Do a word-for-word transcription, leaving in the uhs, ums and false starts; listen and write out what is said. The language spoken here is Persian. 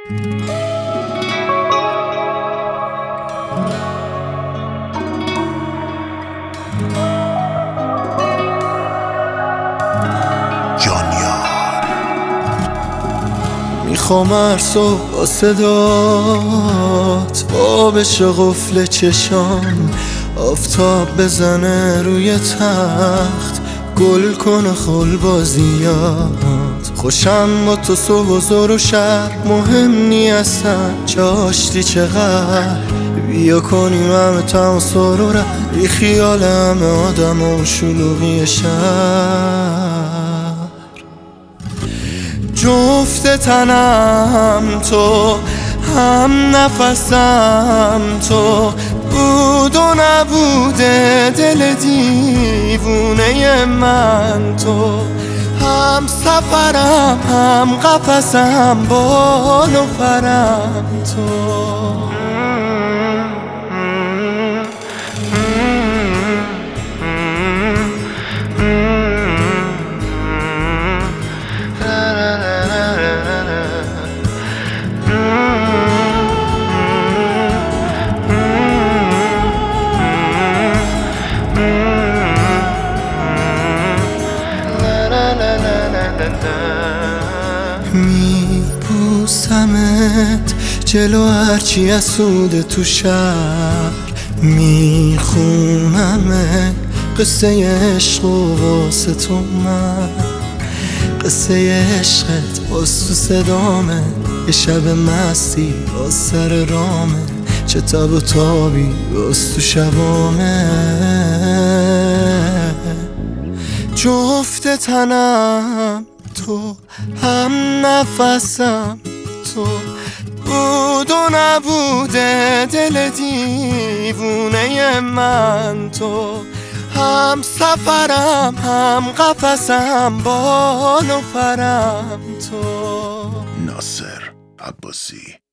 میخوام هر صبح با صدات بابش قفل چشام آفتاب بزنه روی تخت گل کنه خل بازیات خوشم با تو صبح و زور و شهر مهم نی اصلا چاشتی چقدر بیا کنیم همه تماس رو رد بی خیال همه آدم و شلوغی شهر جفت تنم تو هم نفسم تو بود و نبوده دل دیوونه من تو هم سفرم هم قفسم بال و فرم تو میبوسمت جلو هرچی از سود تو شهر میخونمت قصه عشق و واسه تو من قصه عشقت باز تو صدامه یه شب مستی باز سر رامه چه تب و تابی باز تو شبامه جفت تنم تو هم نفسم تو بود و نبوده دل دیوونه من تو هم سفرم هم قفسم بال و فرم تو ناصر عباسی.